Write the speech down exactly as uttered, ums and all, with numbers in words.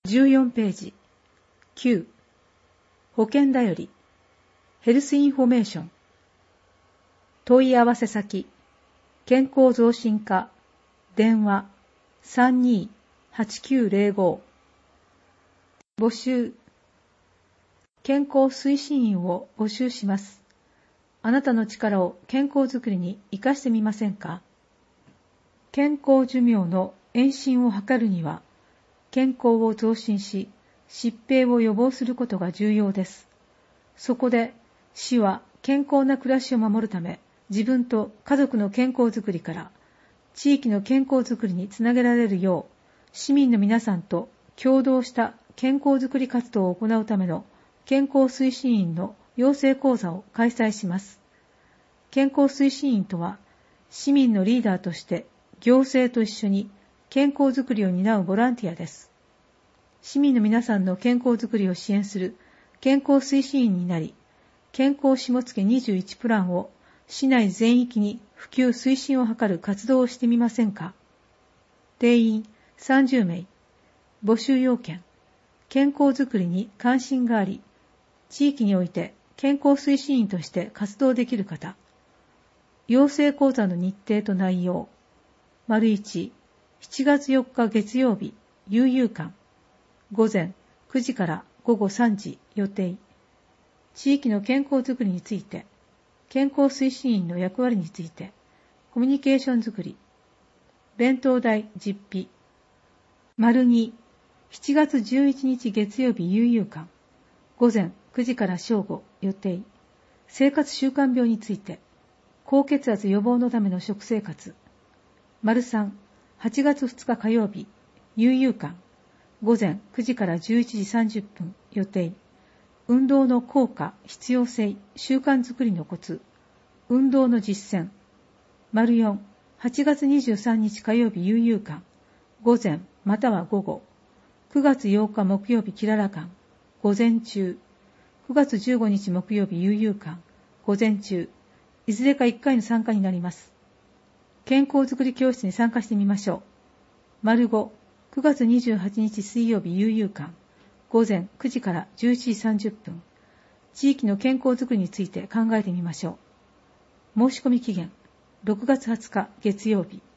じゅうよんページ。きゅう. 保険だより。ヘルスインフォメーション。問い合わせ先。健康増進課。電話。さんにーはちきゅうゼロご。募集。健康推進員を募集します。あなたの力を健康づくりに生かしてみませんか？健康寿命の延伸を図るには、健康を増進し、疾病を予防することが重要です。そこで、市は健康な暮らしを守るため、自分と家族の健康づくりから、地域の健康づくりにつなげられるよう、市民の皆さんと共同した健康づくり活動を行うための健康推進員の養成講座を開催します。健康推進員とは、市民のリーダーとして行政と一緒に健康づくりを担うボランティアです。市民の皆さんの健康づくりを支援する健康推進員になり、健康下野にじゅういちプランを市内全域に普及推進を図る活動をしてみませんか？定員さんじゅうめい。募集要件。健康づくりに関心があり、地域において健康推進員として活動できる方。養成講座の日程と内容。丸いち、しちがつよっか月曜日、悠々館。午前くじから午後さんじ予定。地域の健康づくりについて、健康推進員の役割について、コミュニケーションづくり。弁当代実費。丸に、しちがつじゅういちにち月曜日悠々館。午前くじから正午予定。生活習慣病について、高血圧予防のための食生活。丸さん、はちがつふつか火曜日、悠々館。午前くじからじゅういちじさんじゅっぷん予定。運動の効果、必要性、習慣づくりのコツ。運動の実践。丸よん、はちがつにじゅうさんにち火曜日悠々館。午前または午後。くがつようか木曜日きらら館。午前中。くがつじゅうごにち木曜日悠々館。午前中。いずれかいっかいの参加になります。健康づくり教室に参加してみましょう。丸ご、くがつにじゅうはちにち水曜日悠々館。午前くじからじゅういちじさんじゅっぷん。地域の健康づくりについて考えてみましょう。申し込み期限、ろくがつはつか月曜日。